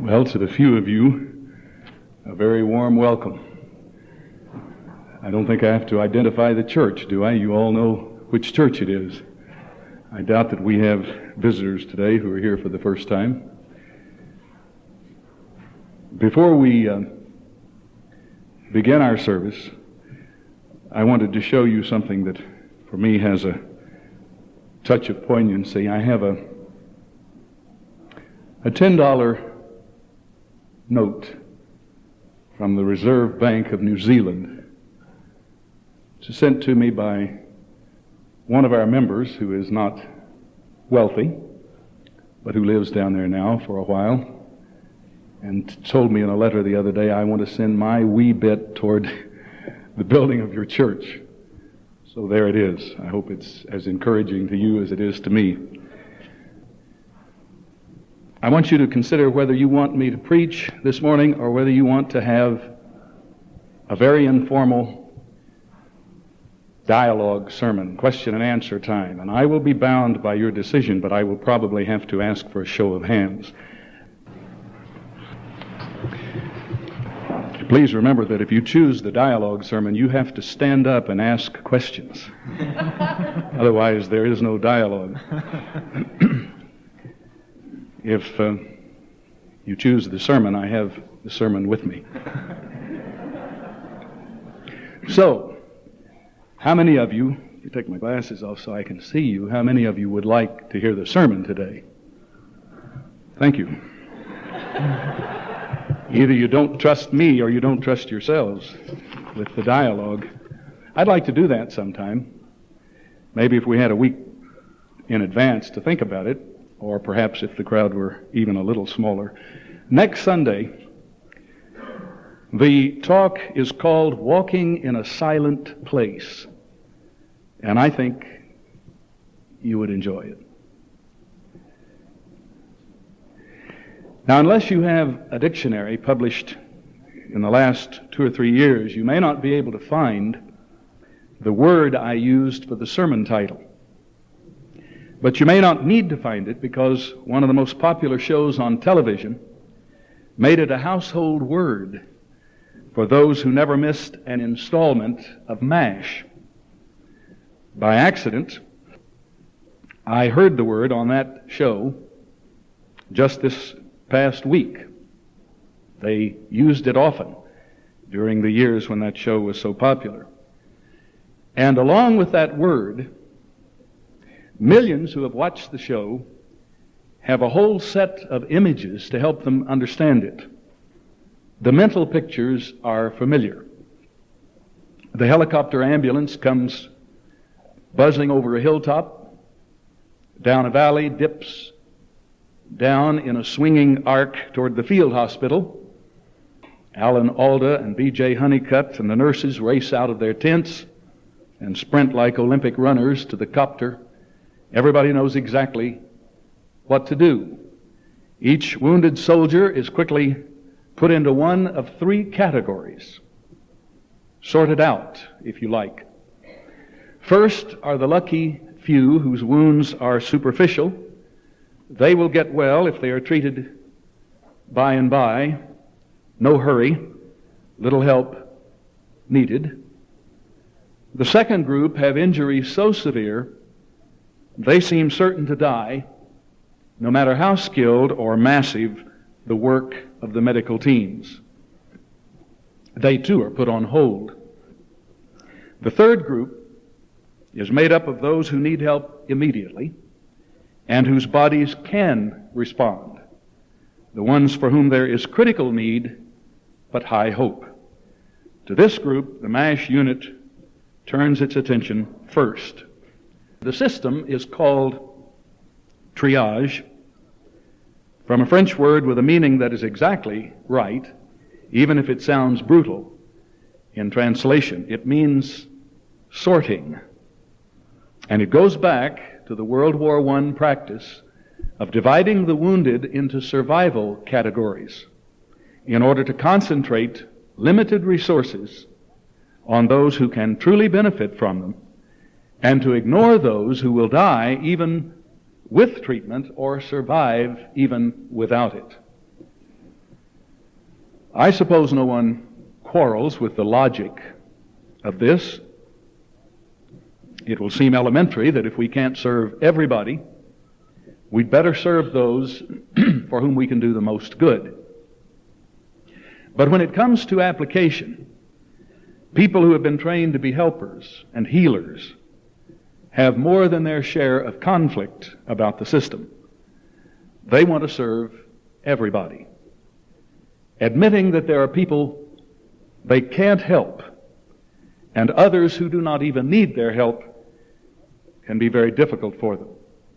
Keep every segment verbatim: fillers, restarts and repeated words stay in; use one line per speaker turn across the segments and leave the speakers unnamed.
Well, to the few of you, a very warm welcome. I don't think I have to identify the church, do I? You all know which church it is. I doubt that we have visitors today who are here for the first time. Before we uh, begin our service, I wanted to show you something that for me has a touch of poignancy. I have a a ten dollar note from the Reserve Bank of New Zealand. It's sent to me by one of our members who is not wealthy, but who lives down there now for a while, and told me in a letter the other day, I want to send my wee bit toward the building of your church. So there it is. I hope it's as encouraging to you as it is to me. I want you to consider whether you want me to preach this morning or whether you want to have a very informal dialogue sermon, question and answer time. And I will be bound by your decision, but I will probably have to ask for a show of hands. Please remember that if you choose the dialogue sermon, you have to stand up and ask questions. Otherwise, there is no dialogue. If uh, you choose the sermon, I have the sermon with me. So, how many of you, if you take my glasses off so I can see you, how many of you would like to hear the sermon today? Thank you. Either you don't trust me or you don't trust yourselves with the dialogue. I'd like to do that sometime. Maybe if we had a week in advance to think about it, or perhaps if the crowd were even a little smaller. Next Sunday, the talk is called Walking in a Silent Place, and I think you would enjoy it. Now, unless you have a dictionary published in the last two or three years, you may not be able to find the word I used for the sermon title. But you may not need to find it because one of the most popular shows on television made it a household word for those who never missed an installment of MASH. By accident, I heard the word on that show just this past week. They used it often during the years when that show was so popular. And along with that word, millions who have watched the show have a whole set of images to help them understand it. The mental pictures are familiar. The helicopter ambulance comes buzzing over a hilltop, down a valley, dips down in a swinging arc toward the field hospital. Alan Alda and B J Honeycutt and the nurses race out of their tents and sprint like Olympic runners to the copter. Everybody knows exactly what to do. Each wounded soldier is quickly put into one of three categories, sorted out, if you like. First are the lucky few whose wounds are superficial. They will get well if they are treated by and by. No hurry, little help needed. The second group have injuries so severe they seem certain to die, no matter how skilled or massive the work of the medical teams. They too are put on hold. The third group is made up of those who need help immediately and whose bodies can respond, the ones for whom there is critical need but high hope. To this group, the MASH unit turns its attention first. The system is called triage, from a French word with a meaning that is exactly right, even if it sounds brutal in translation. It means sorting. And it goes back to the World War One practice of dividing the wounded into survival categories in order to concentrate limited resources on those who can truly benefit from them, and to ignore those who will die even with treatment or survive even without it. I suppose no one quarrels with the logic of this. It will seem elementary that if we can't serve everybody, we'd better serve those for whom we can do the most good. But when it comes to application, people who have been trained to be helpers and healers have more than their share of conflict about the system. They want to serve everybody, admitting that there are people they can't help, and others who do not even need their help can be very difficult for them.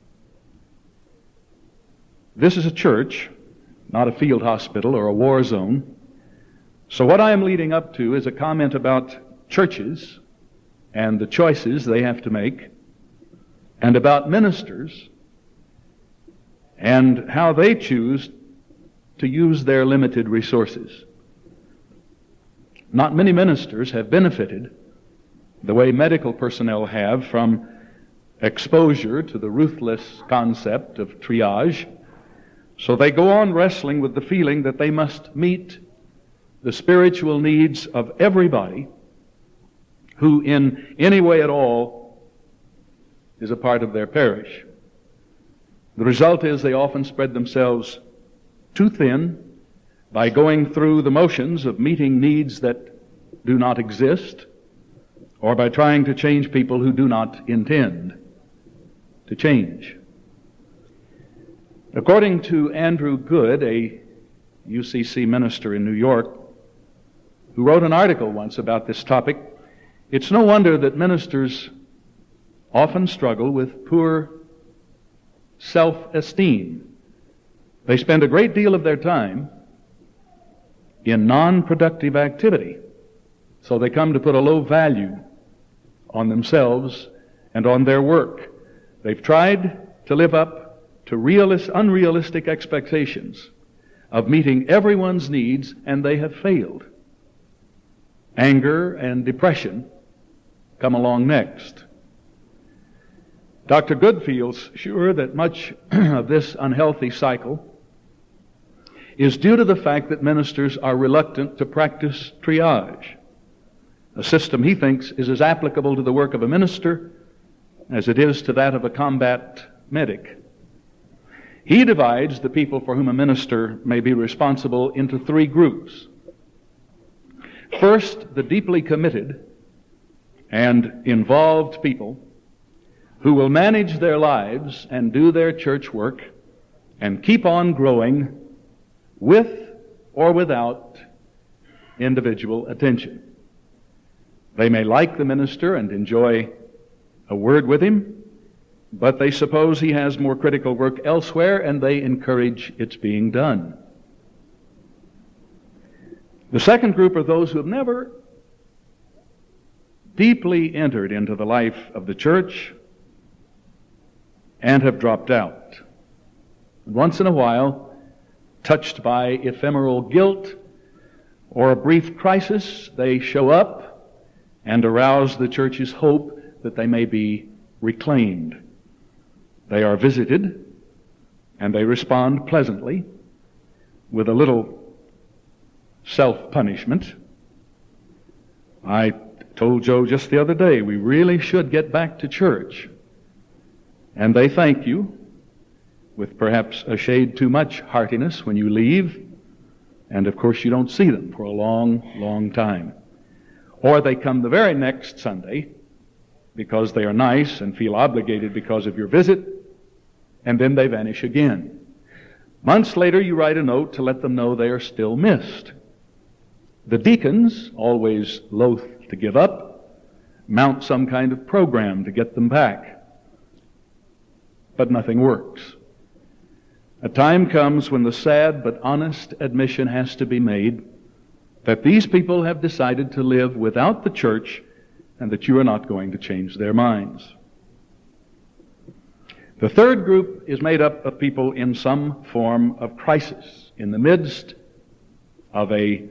This is a church, not a field hospital or a war zone. So what I am leading up to is a comment about churches and the choices they have to make, and about ministers and how they choose to use their limited resources. Not many ministers have benefited the way medical personnel have from exposure to the ruthless concept of triage, so they go on wrestling with the feeling that they must meet the spiritual needs of everybody who in any way at all is a part of their parish. The result is they often spread themselves too thin by going through the motions of meeting needs that do not exist, or by trying to change people who do not intend to change. According to Andrew Good, a U C C minister in New York, who wrote an article once about this topic, it's no wonder that ministers often struggle with poor self-esteem. They spend a great deal of their time in non-productive activity, so they come to put a low value on themselves and on their work. They've tried to live up to realist, unrealistic expectations of meeting everyone's needs, and they have failed. Anger and depression come along next. Doctor Good feels sure that much of this unhealthy cycle is due to the fact that ministers are reluctant to practice triage, a system he thinks is as applicable to the work of a minister as it is to that of a combat medic. He divides the people for whom a minister may be responsible into three groups. First, the deeply committed and involved people who will manage their lives and do their church work and keep on growing with or without individual attention. They may like the minister and enjoy a word with him, but they suppose he has more critical work elsewhere, and they encourage its being done. The second group are those who have never deeply entered into the life of the church and have dropped out. Once in a while, touched by ephemeral guilt or a brief crisis, they show up and arouse the church's hope that they may be reclaimed. They are visited, and they respond pleasantly with a little self-punishment. I told Joe just the other day, we really should get back to church. And they thank you with perhaps a shade too much heartiness when you leave, and of course you don't see them for a long, long time. Or they come the very next Sunday because they are nice and feel obligated because of your visit, and then they vanish again. Months later you write a note to let them know they are still missed. The deacons, always loath to give up, mount some kind of program to get them back. But nothing works. A time comes when the sad but honest admission has to be made that these people have decided to live without the church and that you are not going to change their minds. The third group is made up of people in some form of crisis, in the midst of a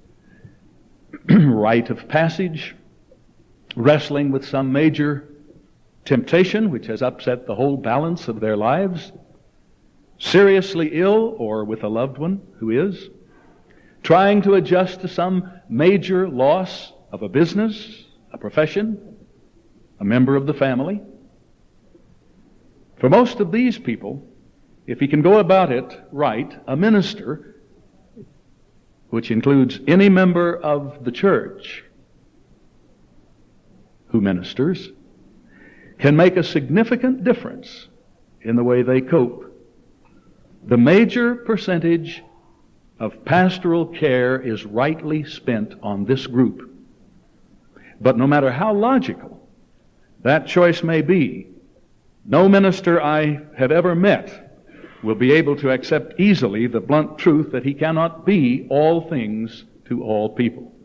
rite of passage, wrestling with some major temptation which has upset the whole balance of their lives, seriously ill or with a loved one who is, trying to adjust to some major loss of a business, a profession, a member of the family. For most of these people, if he can go about it right, a minister, which includes any member of the church who ministers, can make a significant difference in the way they cope. The major percentage of pastoral care is rightly spent on this group. But no matter how logical that choice may be, no minister I have ever met will be able to accept easily the blunt truth that he cannot be all things to all people.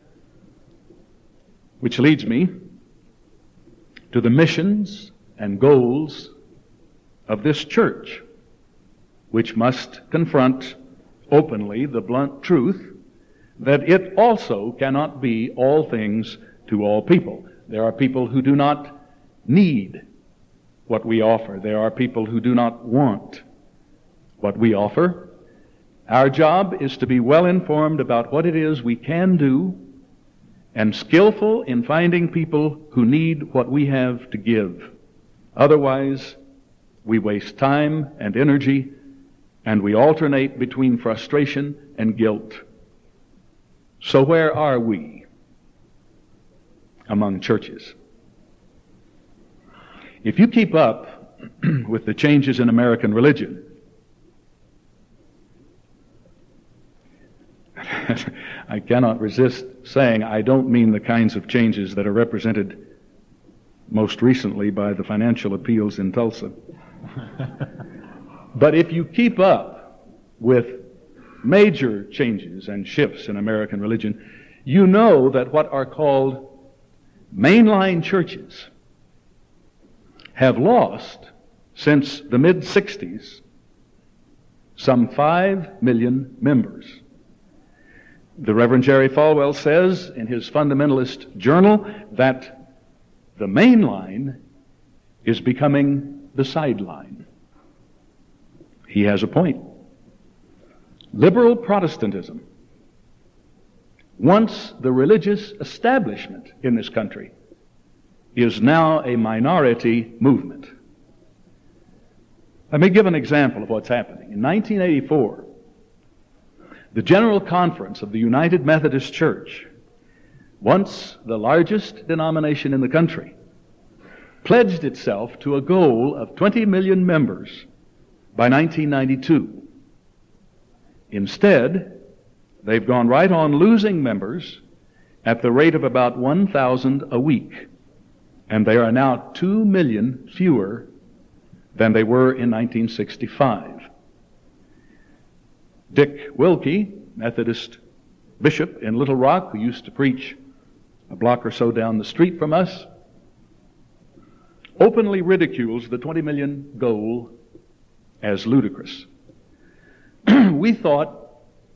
Which leads me to the missions and goals of this church, which must confront openly the blunt truth that it also cannot be all things to all people. There are people who do not need what we offer. There are people who do not want what we offer. Our job is to be well informed about what it is we can do and skillful in finding people who need what we have to give. Otherwise, we waste time and energy, and we alternate between frustration and guilt. So where are we among churches? If you keep up with the changes in American religion, I cannot resist saying I don't mean the kinds of changes that are represented most recently by the financial appeals in Tulsa. But if you keep up with major changes and shifts in American religion, you know that what are called mainline churches have lost, since the mid-sixties, some five million members. The Reverend Jerry Falwell says in his fundamentalist journal that the main line is becoming the sideline. He has a point. Liberal Protestantism, once the religious establishment in this country, is now a minority movement. Let me give an example of what's happening. In nineteen eighty-four, the General Conference of the United Methodist Church, once the largest denomination in the country, pledged itself to a goal of twenty million members by nineteen ninety-two. Instead, they've gone right on losing members at the rate of about one thousand a week. And they are now two million fewer than they were in nineteen sixty-five. Dick Wilkie, Methodist bishop in Little Rock, who used to preach a block or so down the street from us, openly ridicules the twenty million goal as ludicrous. We thought,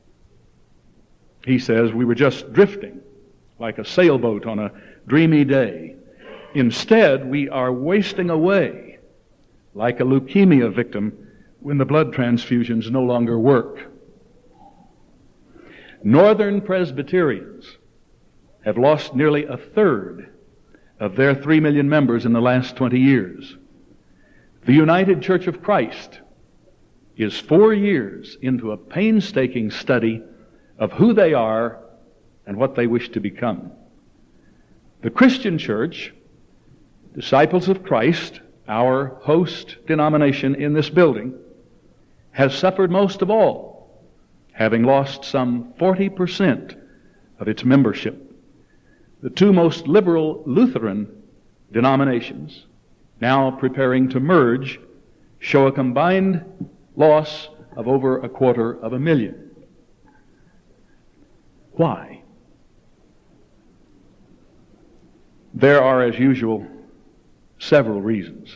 he says, we were just drifting like a sailboat on a dreamy day. Instead, we are wasting away like a leukemia victim when the blood transfusions no longer work. Northern Presbyterians have lost nearly a third of their three million members in the last twenty years. The United Church of Christ is four years into a painstaking study of who they are and what they wish to become. The Christian Church, Disciples of Christ, our host denomination in this building, has suffered most of all, having lost some forty percent of its membership. The two most liberal Lutheran denominations, now preparing to merge, show a combined loss of over a quarter of a million. Why? There are, as usual, several reasons.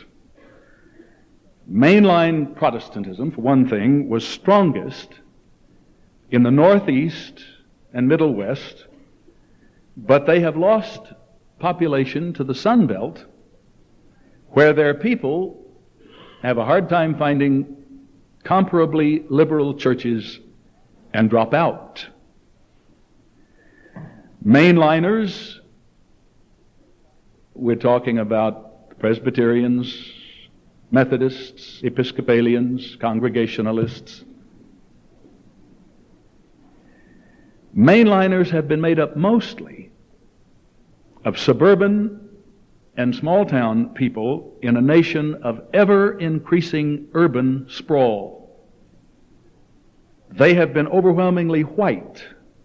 Mainline Protestantism, for one thing, was strongest in the Northeast and Middle West, but they have lost population to the Sun Belt, where their people have a hard time finding comparably liberal churches and drop out. Mainliners, we're talking about Presbyterians, Methodists, Episcopalians, Congregationalists. Mainliners have been made up mostly of suburban and small-town people in a nation of ever-increasing urban sprawl. They have been overwhelmingly white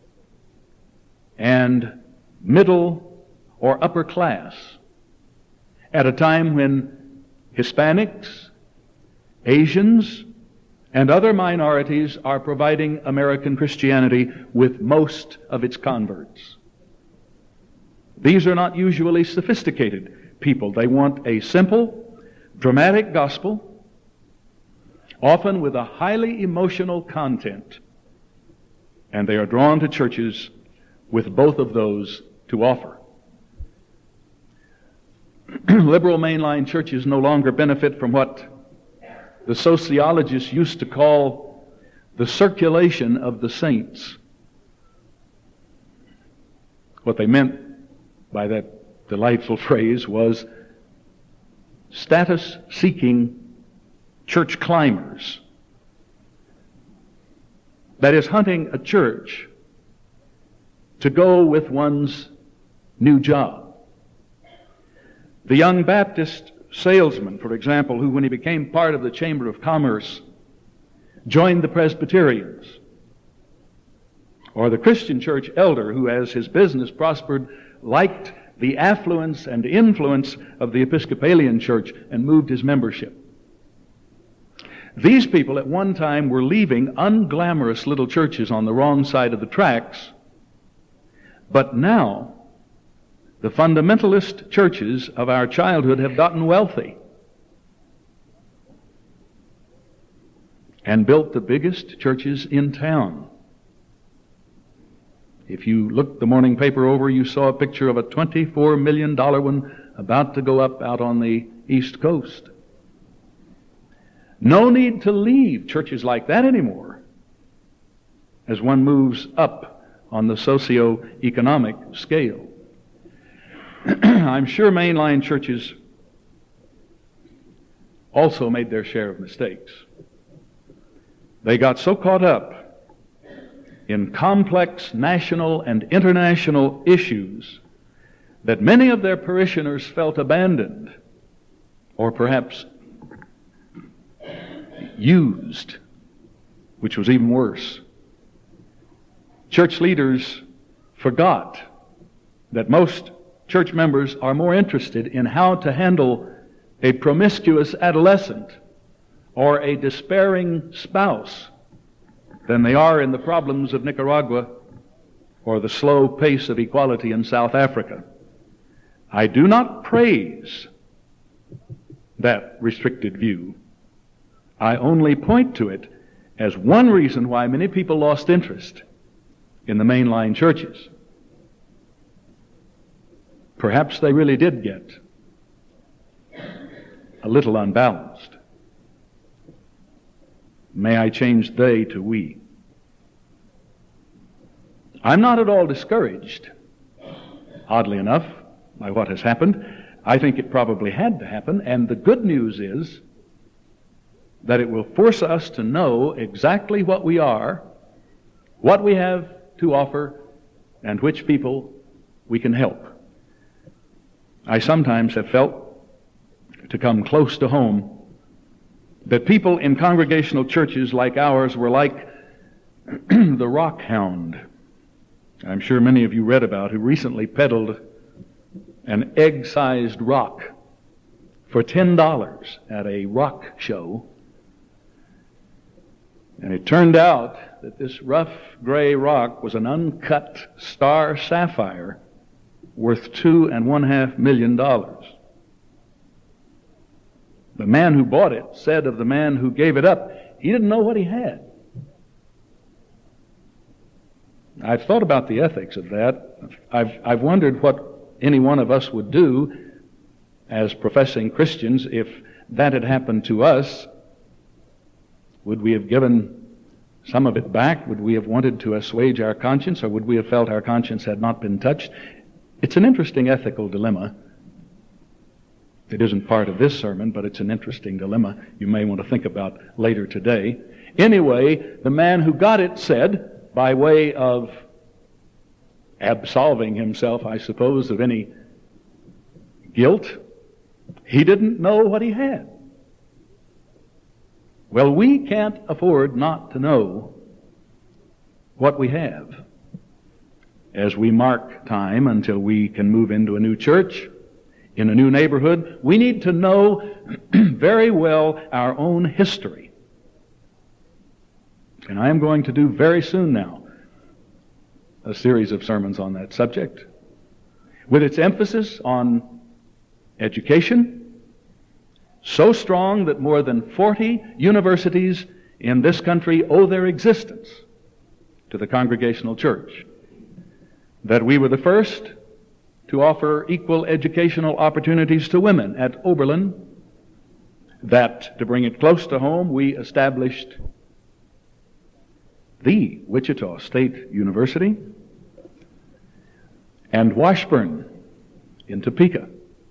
and middle or upper class at a time when Hispanics, Asians, and other minorities are providing American Christianity with most of its converts. These are not usually sophisticated people. They want a simple, dramatic gospel, often with a highly emotional content, and they are drawn to churches with both of those to offer. Liberal mainline churches no longer benefit from what the sociologists used to call the circulation of the saints. What they meant by that delightful phrase was status-seeking church climbers. That is, hunting a church to go with one's new job. The young Baptist salesman, for example, who, when he became part of the Chamber of Commerce, joined the Presbyterians, or the Christian church elder who, as his business prospered, liked the affluence and influence of the Episcopalian church and moved his membership. These people at one time were leaving unglamorous little churches on the wrong side of the tracks, but now the fundamentalist churches of our childhood have gotten wealthy and built the biggest churches in town. If you looked the morning paper over, you saw a picture of a twenty-four million dollars one about to go up out on the East Coast. No need to leave churches like that anymore as one moves up on the socio-economic scale. I'm sure mainline churches also made their share of mistakes. They got so caught up in complex national and international issues that many of their parishioners felt abandoned, or perhaps used, which was even worse. Church leaders forgot that most church members are more interested in how to handle a promiscuous adolescent or a despairing spouse than they are in the problems of Nicaragua or the slow pace of equality in South Africa. I do not praise that restricted view. I only point to it as one reason why many people lost interest in the mainline churches. Perhaps they really did get a little unbalanced. May I change they to we. I'm not at all discouraged, oddly enough, by what has happened. I think it probably had to happen, and the good news is that it will force us to know exactly what we are, what we have to offer, and which people we can help. I sometimes have felt, to come close to home, that people in congregational churches like ours were like the rock hound. I'm sure many of you read about, who recently peddled an egg-sized rock for ten dollars at a rock show. And it turned out that this rough gray rock was an uncut star sapphire worth two and one half million dollars. The man who bought it said of the man who gave it up, he didn't know what he had. I've thought about the ethics of that. I've, I've wondered what any one of us would do as professing Christians if that had happened to us. Would we have given some of it back? Would we have wanted to assuage our conscience, or would we have felt our conscience had not been touched? It's an interesting ethical dilemma. It isn't part of this sermon, but it's an interesting dilemma you may want to think about later today. Anyway, the man who got it said, by way of absolving himself, I suppose, of any guilt, he didn't know what he had. Well, we can't afford not to know what we have as we mark time until we can move into a new church, in a new neighborhood. We need to know very well our own history. And I am going to do very soon now a series of sermons on that subject, with its emphasis on education, so strong that more than forty universities in this country owe their existence to the Congregational Church. That we were the first to offer equal educational opportunities to women at Oberlin. That, to bring it close to home, we established the Wichita State University, and Washburn in Topeka.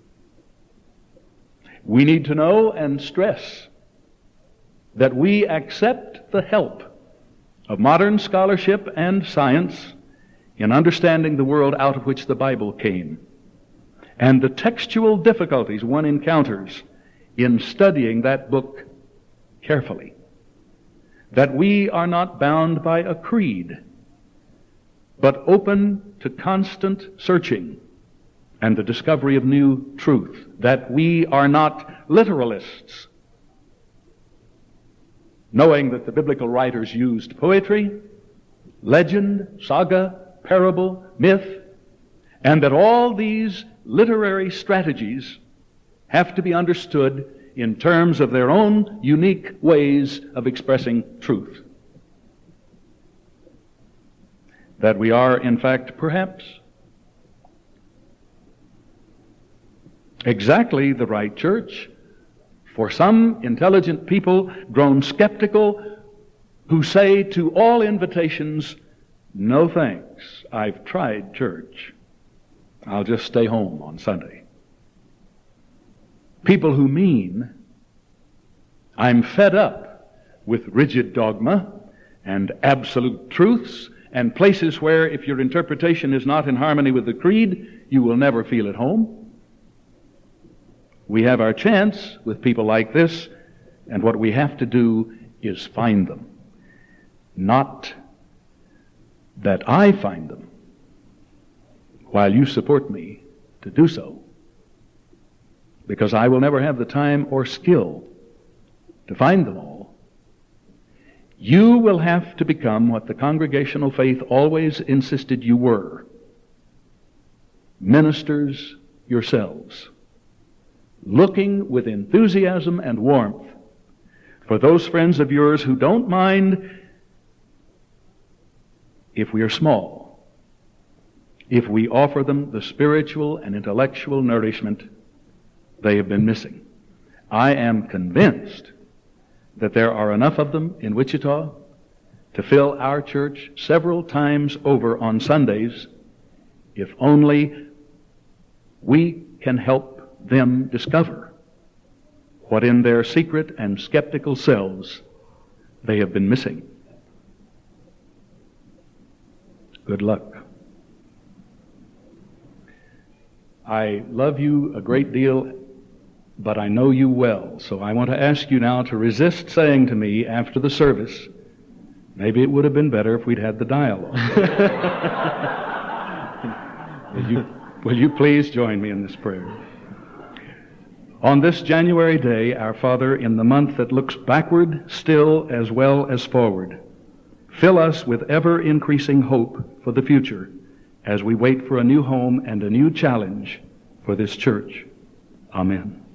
We need to know and stress that we accept the help of modern scholarship and science in understanding the world out of which the Bible came, and the textual difficulties one encounters in studying that book carefully. That we are not bound by a creed, but open to constant searching and the discovery of new truth. That we are not literalists, knowing that the biblical writers used poetry, legend, saga, parable, myth, and that all these literary strategies have to be understood in terms of their own unique ways of expressing truth. That we are, in fact, perhaps exactly the right church for some intelligent people grown skeptical who say to all invitations, "No thanks, I've tried church. I'll just stay home on Sunday." People who mean, "I'm fed up with rigid dogma and absolute truths and places where if your interpretation is not in harmony with the creed, you will never feel at home." We have our chance with people like this, and what we have to do is find them. Not that I find them, while you support me to do so, because I will never have the time or skill to find them all. You will have to become what the congregational faith always insisted you were: ministers yourselves, looking with enthusiasm and warmth for those friends of yours who don't mind if we are small, if we offer them the spiritual and intellectual nourishment they have been missing. I am convinced that there are enough of them in Wichita to fill our church several times over on Sundays, if only we can help them discover what in their secret and skeptical selves they have been missing. Good luck. I love you a great deal, but I know you well, so I want to ask you now to resist saying to me after the service, "Maybe it would have been better if we'd had the dialogue." will, you, will you please join me in this prayer? On this January day, our Father, in the month that looks backward still as well as forward, fill us with ever-increasing hope for the future as we wait for a new home and a new challenge for this church. Amen.